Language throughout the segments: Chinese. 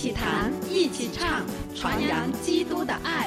起谈，一起唱，传扬基督的爱。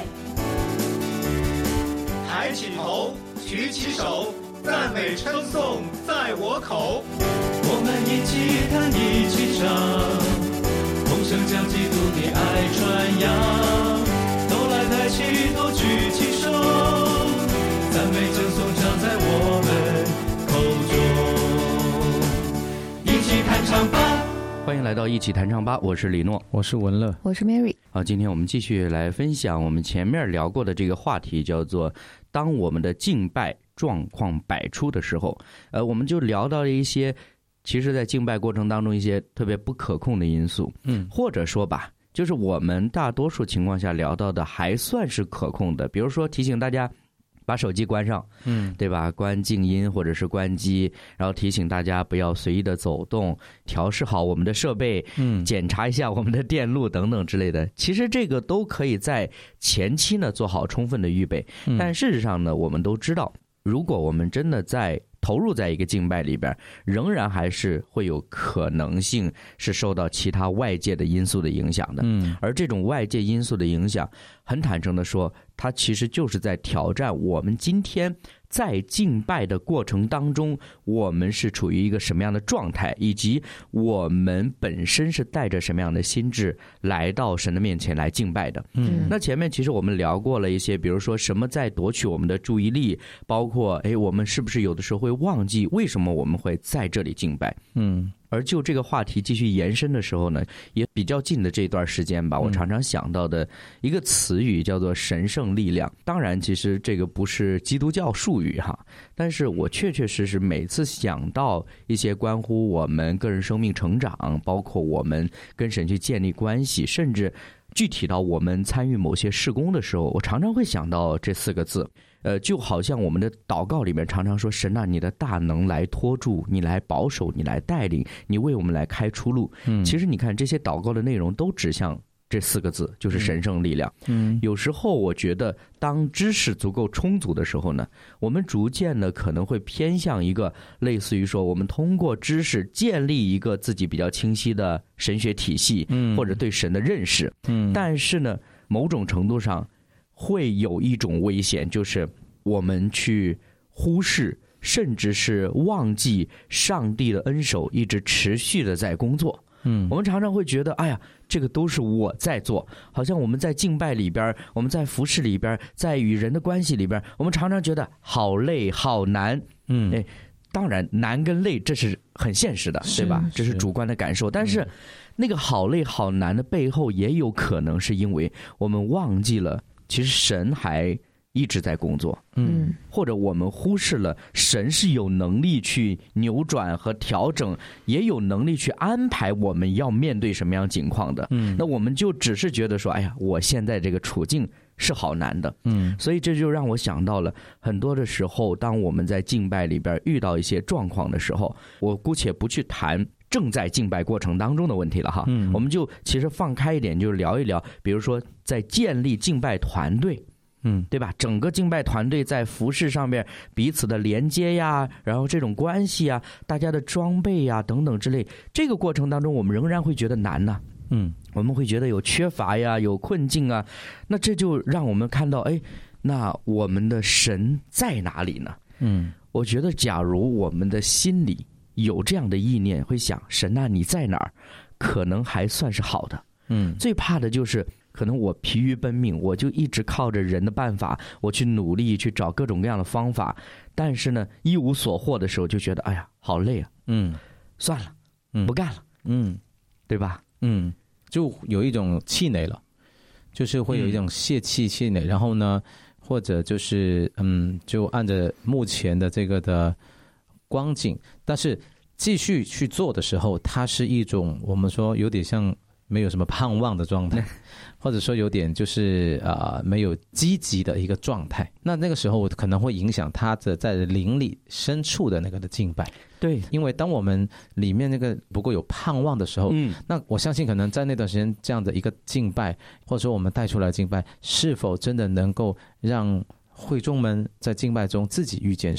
抬起头，举起手，赞美称颂在我口。 我们一起弹，一起唱，同声将基督的爱传扬。都来抬起头，举起手，赞美称颂常在我们口中。一起弹唱吧！ 欢迎来到一起弹唱吧，我是李诺， 我是文乐， 我是 Mary。 好，今天我们继续来分享我们前面聊过的这个话题，叫做当我们的敬拜状况百出的时候，我们就聊到了一些其实在敬拜过程当中一些特别不可控的因素，或者说吧，就是我们大多数情况下聊到的还算是可控的，比如说提醒大家把手机关上，对吧？关静音或者是关机，然后提醒大家不要随意的走动，调试好我们的设备，检查一下我们的电路等等之类的。其实这个都可以在前期呢做好充分的预备，但事实上呢，我们都知道，如果我们真的投入在一个敬拜里边，仍然还是会有可能性是受到其他外界的因素的影响的。而这种外界因素的影响，很坦诚的说，它其实就是在挑战我们今天在敬拜的过程当中，我们是处于一个什么样的状态，以及我们本身是带着什么样的心智来到神的面前来敬拜的。那前面其实我们聊过了一些，比如说什么在夺取我们的注意力，包括我们是不是有的时候会忘记为什么我们会在这里敬拜。而就这个话题继续延伸的时候呢，也比较近的这段时间吧，我常常想到的一个词语叫做神圣力量。当然其实这个不是基督教术语哈，但是我确确实实每次想到一些关乎我们个人生命成长，包括我们跟神去建立关系，甚至具体到我们参与某些事工的时候，我常常会想到这4个字。就好像我们的祷告里面常常说，神啊，你的大能来托住，你来保守，你来带领，你为我们来开出路。其实你看这些祷告的内容都指向这4个字，就是神圣力量。有时候我觉得当知识足够充足的时候呢，我们逐渐呢可能会偏向一个类似于说，我们通过知识建立一个自己比较清晰的神学体系，或者对神的认识。但是呢，某种程度上会有一种危险，就是我们去忽视甚至是忘记上帝的恩手一直持续的在工作。我们常常会觉得，哎呀，这个都是我在做，好像我们在敬拜里边，我们在服事里边，在与人的关系里边，我们常常觉得好累好难。当然难跟累这是很现实的，对吧？这是主观的感受，但是那个好累好难的背后，也有可能是因为我们忘记了其实神还一直在工作，或者我们忽视了神是有能力去扭转和调整，也有能力去安排我们要面对什么样情况的。那我们就只是觉得说，哎呀，我现在这个处境是好难的。所以这就让我想到了很多的时候，当我们在敬拜里边遇到一些状况的时候，我姑且不去谈正在敬拜过程当中的问题了哈，我们就其实放开一点，就聊一聊，比如说在建立敬拜团队，对吧？整个敬拜团队在服事上面彼此的连接呀，然后这种关系啊，大家的装备呀等等之类，这个过程当中我们仍然会觉得难呢。我们会觉得有缺乏呀，有困境啊，那这就让我们看到，那我们的神在哪里呢？我觉得假如我们的心里有这样的意念，会想，神啊，你在哪儿？可能还算是好的。最怕的就是可能我疲于奔命，我就一直靠着人的办法，我去努力去找各种各样的方法，但是呢一无所获的时候，就觉得哎呀好累啊，算了，不干了，对吧？ 就有一种气馁了，就是会有一种泄气气馁，然后呢，或者就是就按着目前的这个的光景，但是继续去做的时候，它是一种我们说有点像没有什么盼望的状态，或者说有点就是没有积极的一个状态。那个时候可能会影响他的在灵里深处的那个的敬拜。对，因为当我们里面那个不够有盼望的时候，那我相信可能在那段时间这样的一个敬拜，或者说我们带出来的敬拜，是否真的能够让会众们在敬拜中自己遇见神，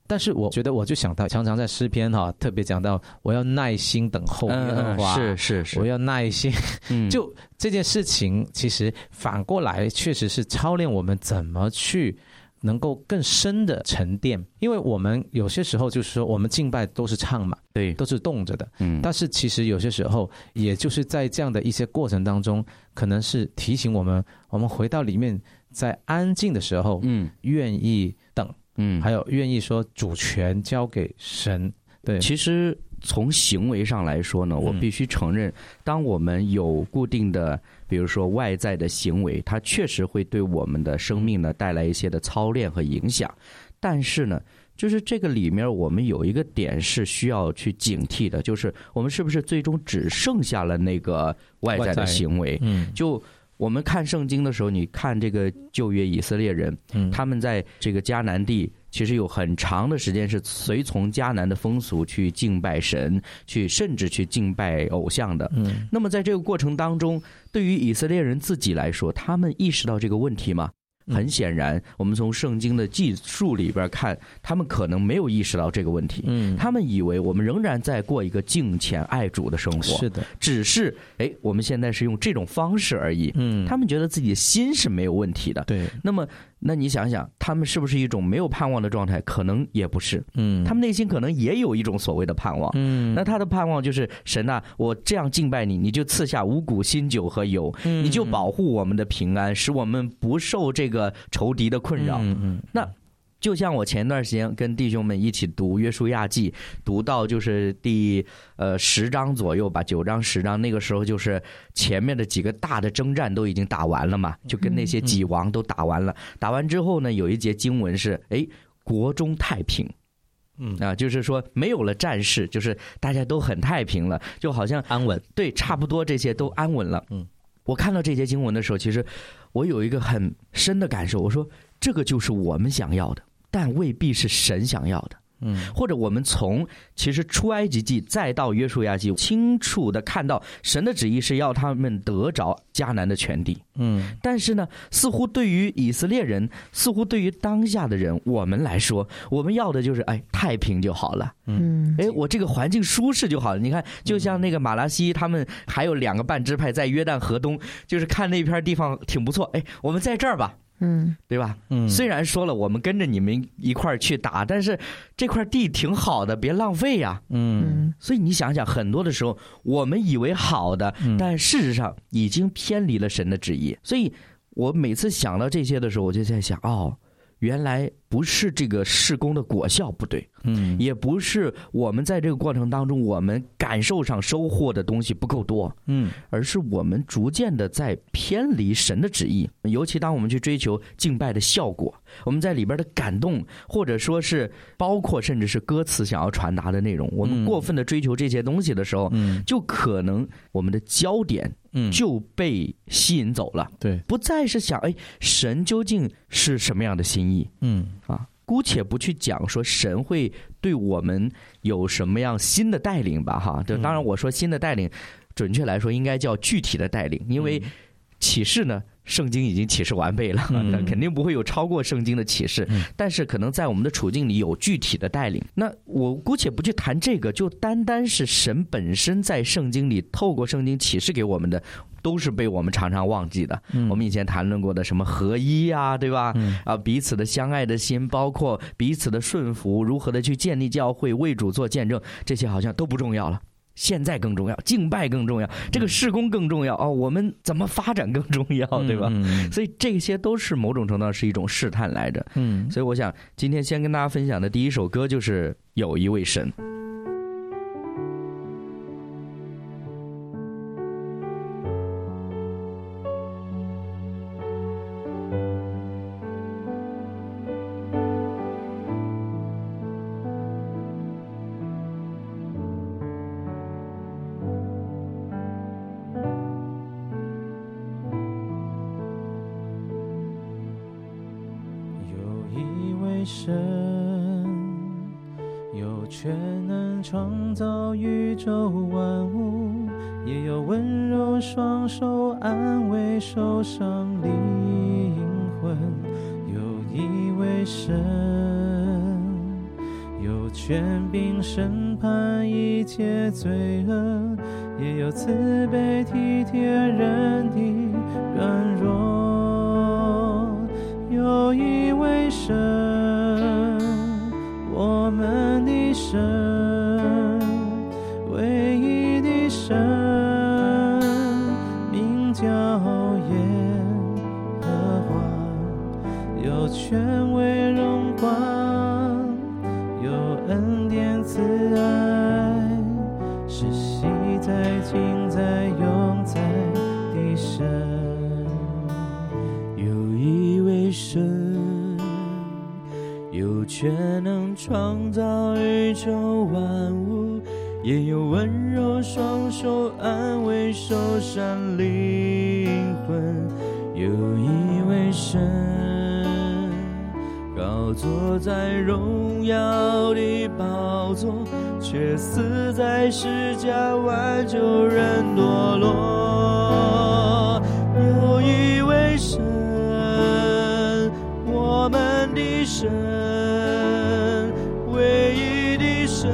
但是我觉得我就想到，常常在诗篇特别讲到我要耐心等候耶和华， 是， 我要耐心。就这件事情，其实反过来确实是操练我们怎么去能够更深的沉淀，因为我们有些时候就是说，我们敬拜都是唱嘛， 对， 都是动着的，但是其实有些时候，也就是在这样的一些过程当中，可能是提醒我们回到里面，在安静的时候，愿意等，还有愿意说主权交给神。对， 其实从行为上来说呢，我必须承认，当我们有固定的，比如说外在的行为，它确实会对我们的生命呢带来一些的操练和影响。但是呢，就是这个里面我们有一个点是需要去警惕的，就是我们是不是最终只剩下了那个外在的行为？就我们看圣经的时候，你看这个旧约以色列人，他们在这个迦南地，其实有很长的时间是随从迦南的风俗去敬拜神，甚至去敬拜偶像的。那么在这个过程当中，对于以色列人自己来说，他们意识到这个问题吗？很显然，我们从圣经的记述里边看，他们可能没有意识到这个问题。他们以为我们仍然在过一个敬虔爱主的生活， 是的， 只是我们现在是用这种方式而已。他们觉得自己的心是没有问题的。 对， 那你想想，他们是不是一种没有盼望的状态？可能也不是。他们内心可能也有一种所谓的盼望。那他的盼望就是神啊，我这样敬拜你，你就赐下五谷新酒和油，你就保护我们的平安，使我们不受这个仇敌的困扰。那就像我前段时间跟弟兄们一起读约书亚记，读到就是第10章左右吧，9章10章，那个时候就是前面的几个大的征战都已经打完了嘛，就跟那些己王都打完了。打完之后呢，有一节经文是国中太平。就是说没有了战事，就是大家都很太平了，就好像安稳。 对，差不多这些都安稳了。我看到这节经文的时候，其实我有一个很深的感受，我说这个就是我们想要的，但未必是神想要的。或者我们从其实出埃及记再到约书亚记，清楚的看到神的旨意是要他们得着迦南的全地。但是呢，似乎对于以色列人，似乎对于当下的人，我们来说，我们要的就是太平就好了。我这个环境舒适就好了。你看，就像那个马拉西，他们还有2个半支派在约旦河东，就是看那片地方挺不错，我们在这儿吧。对吧？虽然说了我们跟着你们一块儿去打，但是这块地挺好的，别浪费呀。所以你想想，很多的时候我们以为好的，但事实上已经偏离了神的旨意。所以我每次想到这些的时候，我就在想，原来不是这个事工的果效不对，也不是我们在这个过程当中我们感受上收获的东西不够多，而是我们逐渐的在偏离神的旨意。尤其当我们去追求敬拜的效果，我们在里边的感动，或者说是包括甚至是歌词想要传达的内容，我们过分的追求这些东西的时候，就可能我们的焦点就被吸引走了。 对， 不再是想神究竟是什么样的心意。姑且不去讲说神会对我们有什么样新的带领吧，当然我说新的带领，准确来说应该叫具体的带领，因为启示呢，圣经已经启示完备了，肯定不会有超过圣经的启示，但是可能在我们的处境里有具体的带领。那我姑且不去谈这个，就单单是神本身在圣经里透过圣经启示给我们的，都是被我们常常忘记的。我们以前谈论过的什么合一啊，对吧？彼此的相爱的心，包括彼此的顺服，如何的去建立教会，为主做见证，这些好像都不重要了。现在更重要，敬拜更重要，这个事工更重要我们怎么发展更重要，对吧？所以这些都是某种程度上是一种试探来着。所以我想今天先跟大家分享的第一首歌就是有一位神。 神有全能创造宇宙万物，也有温柔双手安慰受伤灵魂。有一位神有权柄审判一切罪恶，也有慈悲体贴人的软弱。有一位神，我们的神，唯一的神，名叫耶和华，有权威荣光，有恩典慈爱，是昔在今在永在的神。有一位神，有权能创造宇宙万物，也有温柔双手安慰受伤灵魂。有一位神，高坐在荣耀的宝座，却死在十架挽救人堕落。有一位神，我们的神，唯一的神，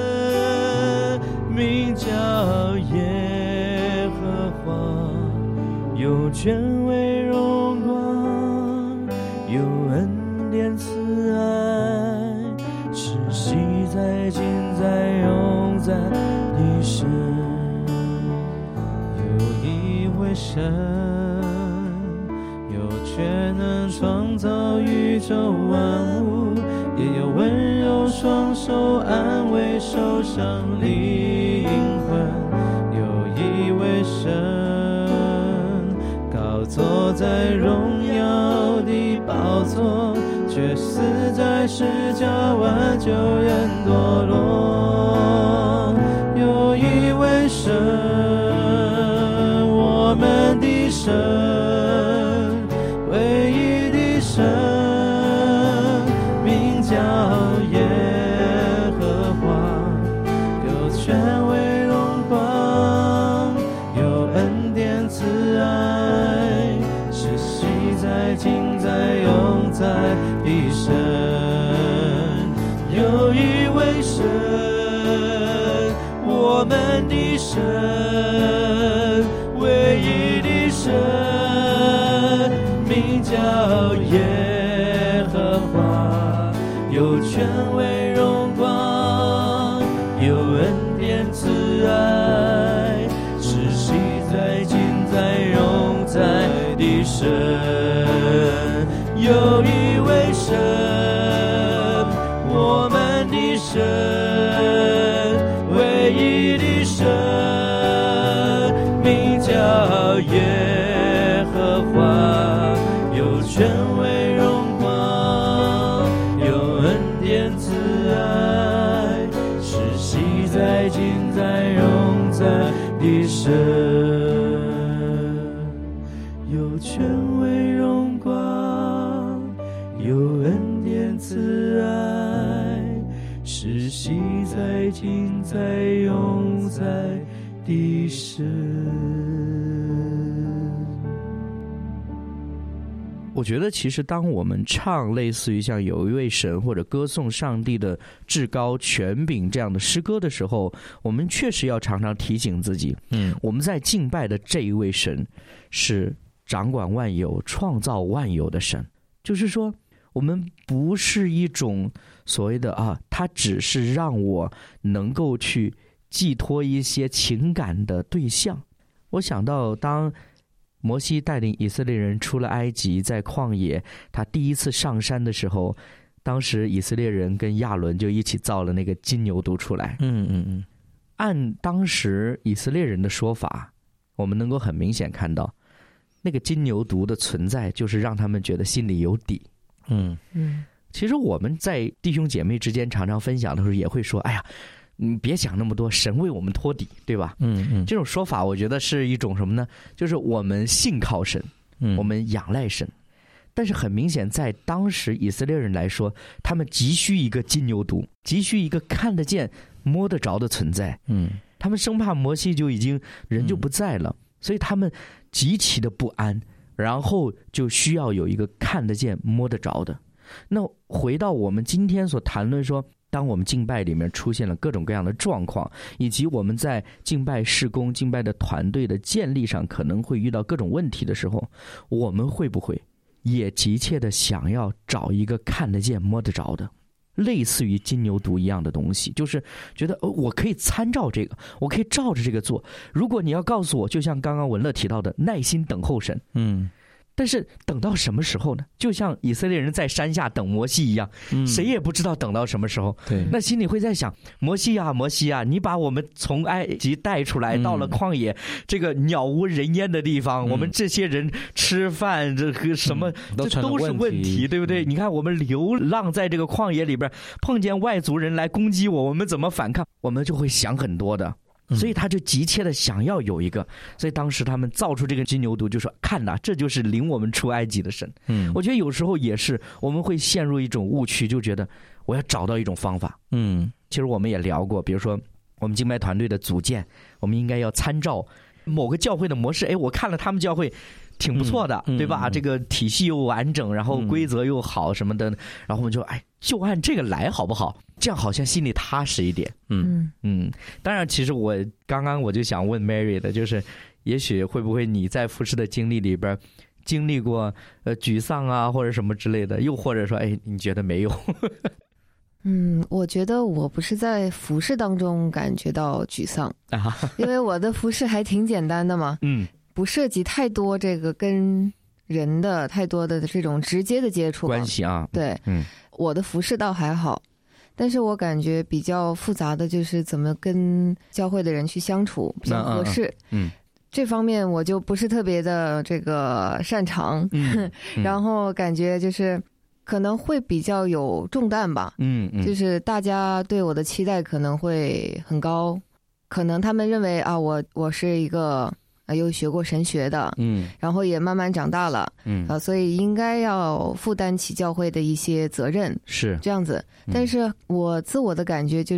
名叫耶和华，有权威荣光，有恩典慈爱，是昔在今在永在的神。有一位神，有权能创造宇宙万物，也有温柔双手安慰受伤灵魂。有一位神，高坐在荣耀的宝座，却死在十架挽救人堕落。有一位神，我们的神，唯一的神，名叫耶和华，有权威荣光，有恩典慈爱，是昔在今在永在的神。有一位神，我们的神，唯一的神，名叫耶和华，有权威荣光，有恩典慈爱，是昔在今在永在的神。有一位神，我们的神，唯一的神，名叫耶和华，有权威荣光，有恩典慈爱，是昔在今在永在的神。有权威荣光，有恩典慈爱，是昔在今在永在的神。 我觉得其实当我们唱类似于像有一位神或者歌颂上帝的至高权柄这样的诗歌的时候，我们确实要常常提醒自己，我们在敬拜的这一位神是掌管万有创造万有的神。就是说我们不是一种所谓的他只是让我能够去寄托一些情感的对象。我想到当摩西带领以色列人出了埃及，在旷野他第一次上山的时候，当时以色列人跟亚伦就一起造了那个金牛犊出来。按当时以色列人的说法，我们能够很明显看到那个金牛犊的存在就是让他们觉得心里有底。其实我们在弟兄姐妹之间常常分享的时候也会说，哎呀，你别想那么多，神为我们托底，对吧？这种说法我觉得是一种什么呢？就是我们信靠神，我们仰赖神。但是很明显在当时以色列人来说，他们急需一个金牛犊，急需一个看得见摸得着的存在。他们生怕摩西就已经人就不在了，所以他们极其的不安，然后就需要有一个看得见摸得着的。那回到我们今天所谈论说当我们敬拜里面出现了各种各样的状况，以及我们在敬拜事工、敬拜的团队的建立上可能会遇到各种问题的时候，我们会不会也急切的想要找一个看得见摸得着的，类似于金牛犊一样的东西，就是觉得我可以参照这个，我可以照着这个做。如果你要告诉我，就像刚刚文乐提到的，耐心等候神，但是等到什么时候呢？就像以色列人在山下等摩西一样，谁也不知道等到什么时候。 对， 那心里会在想，摩西啊，摩西啊，你把我们从埃及带出来，到了旷野，这个鸟无人烟的地方，我们这些人吃饭这个什么，这都是问题，对不对？你看我们流浪在这个旷野里边，碰见外族人来攻击我，我们怎么反抗？我们就会想很多的。所以他就急切的想要有一个，所以当时他们造出这个金牛犊，就说看呐，这就是领我们出埃及的神。我觉得有时候也是我们会陷入一种误区，就觉得我要找到一种方法。其实我们也聊过，比如说我们敬拜团队的组建，我们应该要参照某个教会的模式。我看了他们教会挺不错的，对吧？这个体系又完整，然后规则又好什么的，然后我们就就按这个来好不好？这样好像心里踏实一点。当然，其实我刚刚就想问 Mary 的，就是也许会不会你在服事的经历里边经历过沮丧啊，或者什么之类的，又或者说你觉得没有？ 我觉得我不是在服事当中感觉到沮丧因为我的服事还挺简单的嘛，不涉及太多这个跟人的太多的这种直接的接触关系啊。 对，我的服事倒还好，但是我感觉比较复杂的就是怎么跟教会的人去相处比较合适。这方面我就不是特别的这个擅长，然后感觉就是可能会比较有重担吧。就是大家对我的期待可能会很高，可能他们认为我是一个又学过神学的，然后也慢慢长大了，所以应该要负担起教会的一些责任，是这样子。但是我自我的感觉就是，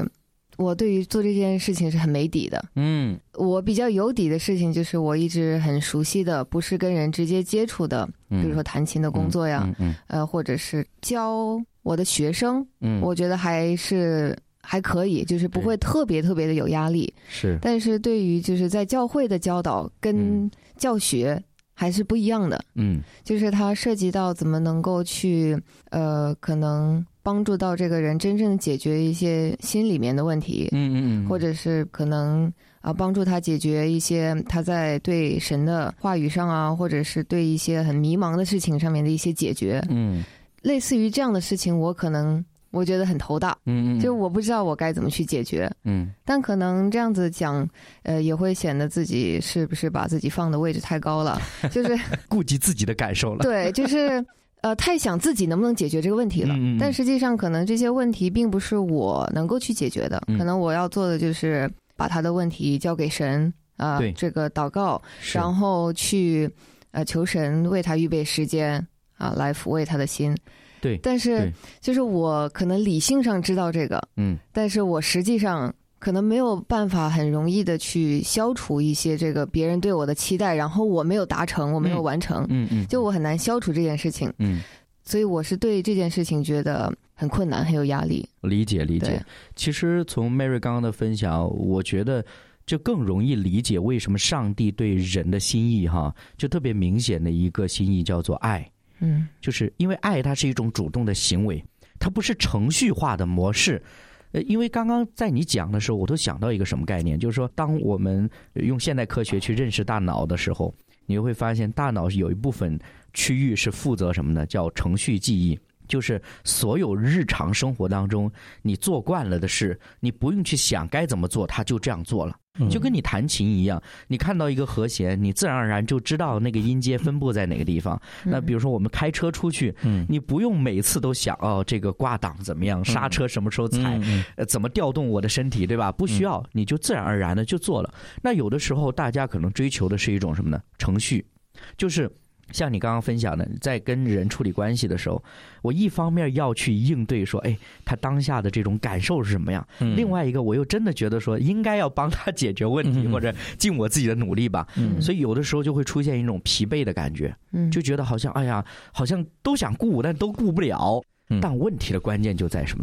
我对于做这件事情是很没底的。我比较有底的事情就是我一直很熟悉的，不是跟人直接接触的，比如说弹琴的工作呀，或者是教我的学生，我觉得还可以，就是不会特别特别的有压力。是，但是对于就是在教会的教导跟教学还是不一样的。就是它涉及到怎么能够去可能帮助到这个人真正解决一些心里面的问题，或者是可能帮助他解决一些他在对神的话语上啊，或者是对一些很迷茫的事情上面的一些解决。类似于这样的事情，我觉得很头大，就我不知道我该怎么去解决，但可能这样子讲，也会显得自己是不是把自己放的位置太高了，就是顾及自己的感受了。 对，就是太想自己能不能解决这个问题了，但实际上可能这些问题并不是我能够去解决的，可能我要做的就是把他的问题交给神这个祷告，然后去求神为他预备时间来抚慰他的心。对，但是就是我可能理性上知道这个，但是我实际上可能没有办法很容易的去消除一些这个别人对我的期待，然后我没有达成，我没有完成，就我很难消除这件事情，所以我是对这件事情觉得很困难，很有压力。理解。 其实从 Mary 刚刚的分享，我觉得就更容易理解为什么上帝对人的心意就特别明显的一个心意叫做爱。就是因为爱它是一种主动的行为，它不是程序化的模式。因为刚刚在你讲的时候，我都想到一个什么概念，就是说当我们用现代科学去认识大脑的时候，你会发现大脑有一部分区域是负责什么呢？叫程序记忆。就是所有日常生活当中你做惯了的事，你不用去想该怎么做，它就这样做了。就跟你弹琴一样，你看到一个和弦，你自然而然就知道那个音阶分布在哪个地方。那比如说我们开车出去，你不用每次都想这个挂档怎么样，刹车什么时候踩，怎么调动我的身体，对吧？不需要，你就自然而然的就做了。那有的时候大家可能追求的是一种什么呢？程序，就是像你刚刚分享的，在跟人处理关系的时候，我一方面要去应对说他当下的这种感受是什么样，另外一个我又真的觉得说应该要帮他解决问题，或者尽我自己的努力吧。所以有的时候就会出现一种疲惫的感觉，就觉得好像好像都想顾但都顾不了。但问题的关键就在什么呢？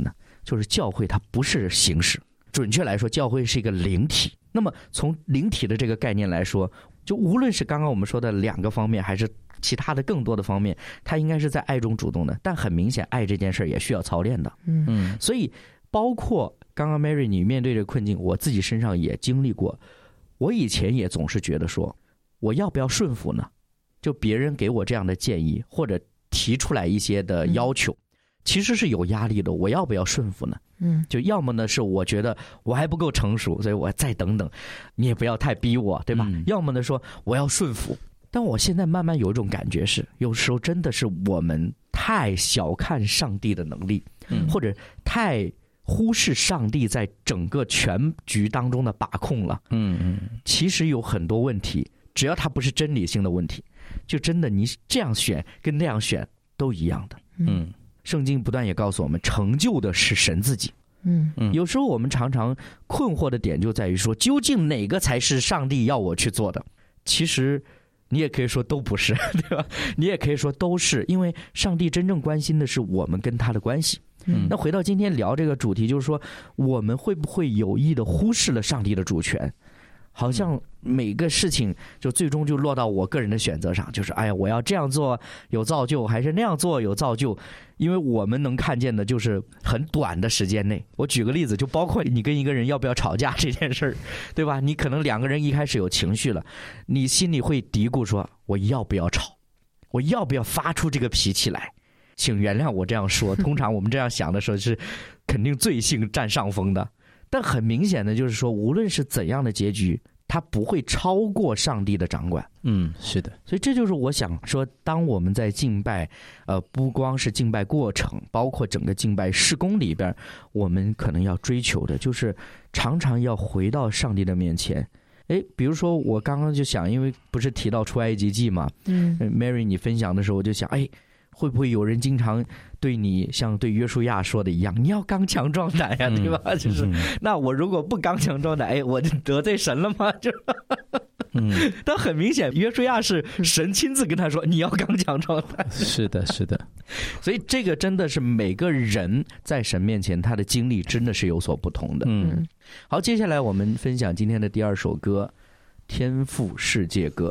就是教会它不是形式，准确来说教会是一个灵体。那么从灵体的这个概念来说，就无论是刚刚我们说的2个方面还是其他的更多的方面，它应该是在爱中主动的。但很明显爱这件事也需要操练的。所以包括刚刚 Mary 你面对这个困境，我自己身上也经历过。我以前也总是觉得说我要不要顺服呢，就别人给我这样的建议或者提出来一些的要求，其实是有压力的，我要不要顺服呢？就要么呢是我觉得我还不够成熟，所以我再等等，你也不要太逼我，对吧？要么呢说我要顺服。但我现在慢慢有一种感觉是，有时候真的是我们太小看上帝的能力，或者太忽视上帝在整个全局当中的把控了。其实有很多问题，只要它不是真理性的问题，就真的你这样选跟那样选都一样的。圣经不断也告诉我们，成就的是神自己。有时候我们常常困惑的点就在于说，究竟哪个才是上帝要我去做的？其实你也可以说都不是，对吧？你也可以说都是，因为上帝真正关心的是我们跟他的关系。那回到今天聊这个主题，就是说我们会不会有意的忽视了上帝的主权？好像每个事情就最终就落到我个人的选择上，就是哎呀，我要这样做有造就，还是那样做有造就？因为我们能看见的就是很短的时间内。我举个例子，就包括你跟一个人要不要吵架这件事儿，对吧？你可能2个人一开始有情绪了，你心里会嘀咕说，我要不要吵？我要不要发出这个脾气来？请原谅我这样说，通常我们这样想的时候是肯定罪性占上风的。但很明显的就是说，无论是怎样的结局，它不会超过上帝的掌管。 是的。 所以这就是我想说，当我们在敬拜，不光是敬拜过程，包括整个敬拜事工里边，我们可能要追求的就是常常要回到上帝的面前。比如说我刚刚就想，因为不是提到出埃及记嘛，Mary 你分享的时候我就想，会不会有人经常对你像对约书亚说的一样，你要刚强壮胆呀，对吧？就是那我如果不刚强壮胆，我就得罪神了吗？就但很明显，约书亚是神亲自跟他说，你要刚强壮胆。 是的，是的。 所以这个真的是每个人在神面前他的经历真的是有所不同的。好，接下来我们分享今天的第2首歌《天父世界歌》。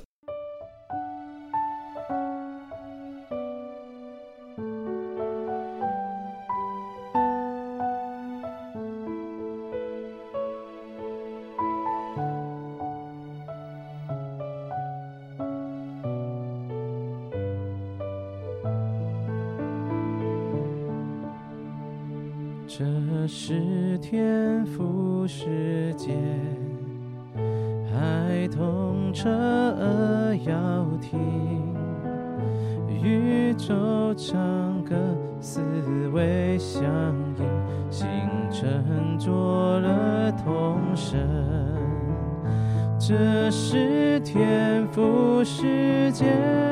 这是天父世界，孩童彻耳要听，宇宙唱歌，思维相应，星辰着了同声。这是天父世界，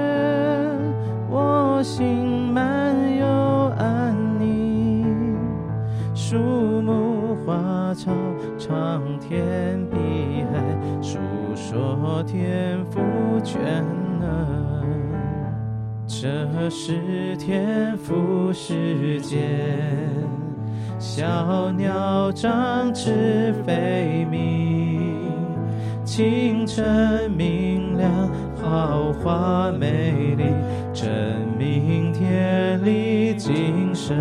我心满有安宁，树木花草长天碧海，述说天父全能。这是天父世界，小鸟展翅飞鸣，清晨明亮，豪华美丽，证明天理精神。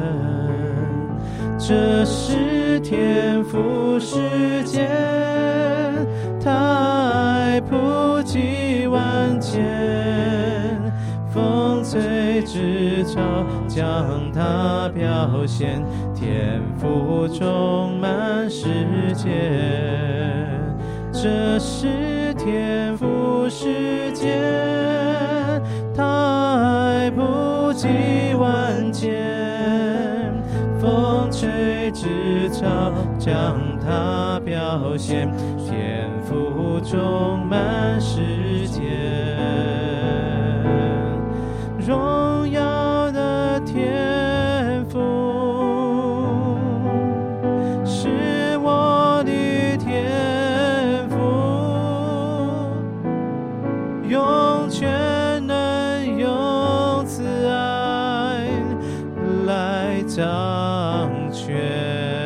这是天父世界，他爱普及万千，风吹直潮将它表现，天父充满世界。这是天父世界，他爱普及万千，风吹直潮将它表现，天父充满世界。荣耀的天父是我的天父，用全能用慈爱来掌权。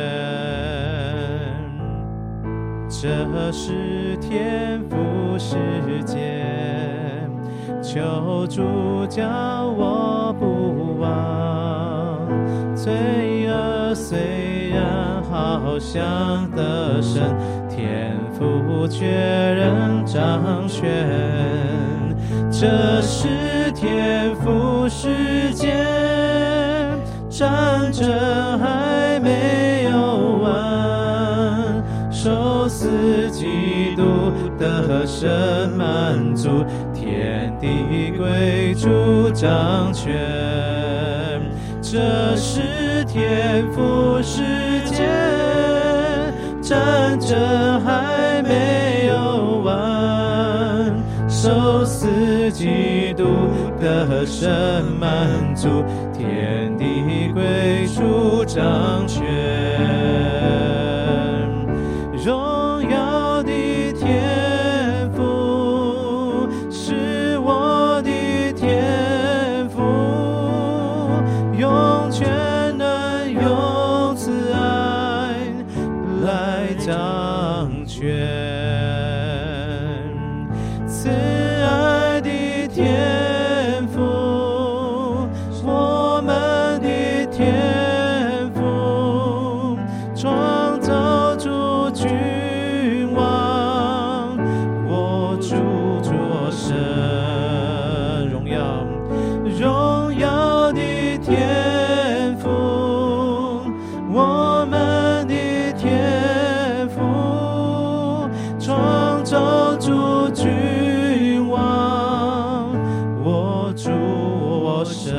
这是天父世界，求主叫我不忘。罪恶虽然好像得胜，天父却仍掌权。这是天父世界，战争还没有完，受死基督得胜满足，天地归主掌权。这是天父世界，战争还没有完，受死基督得胜满足，天地归主掌权。荣耀的天父是我的天父，用全能用慈爱来掌权。慈爱的天父，我们的天父，创造主君王，我主作神。荣耀的天父，我们的天父，创造主君王，我主我神。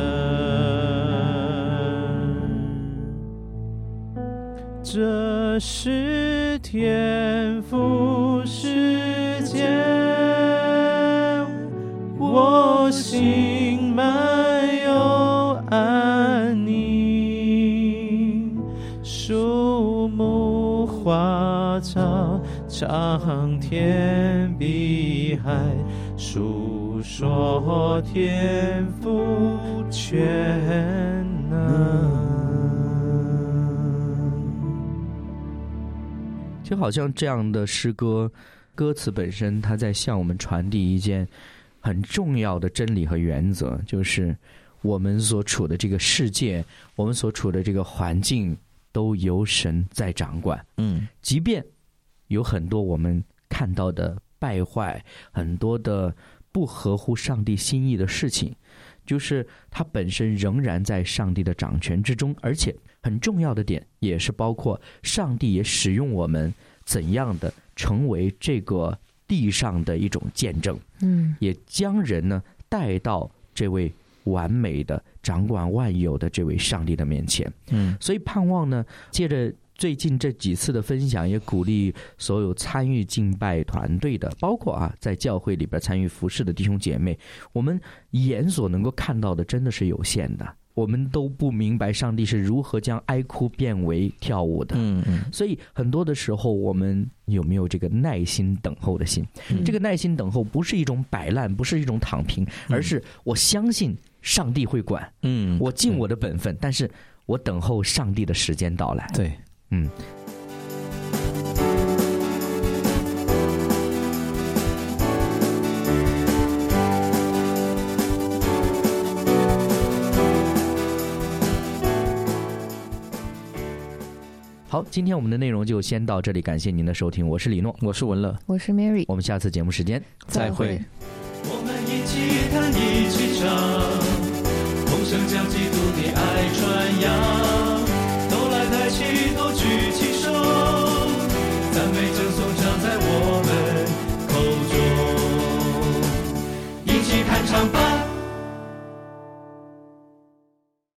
这是天父世界，我心满有安宁，树木花草长天碧海，述说天父全能。 就好像这样的诗歌，歌词本身它在向我们传递一件很重要的真理和原则，就是我们所处的这个世界，我们所处的这个环境都由神在掌管。即便有很多我们看到的败坏，很多的不合乎上帝心意的事情，就是它本身仍然在上帝的掌权之中，而且很重要的点也是包括上帝也使用我们怎样的成为这个地上的一种见证，也将人呢带到这位完美的掌管万有的这位上帝的面前。所以盼望呢，借着最近这几次的分享，也鼓励所有参与敬拜团队的，包括在教会里边参与服事的弟兄姐妹，我们眼所能够看到的真的是有限的，我们都不明白上帝是如何将哀哭变为跳舞的。所以很多的时候，我们有没有这个耐心等候的心？这个耐心等候不是一种摆烂，不是一种躺平，而是我相信上帝会管。我尽我的本分，但是我等候上帝的时间到来。 对。 好，今天我们的内容就先到这里，感谢您的收听，我是李诺， 我是文乐， 我是 Mary， 我们下次节目时间再会。 我们一起弹一起唱，同声将基督的爱传扬，都来抬起头举起手，赞美称颂常在我们口中，一起弹唱吧。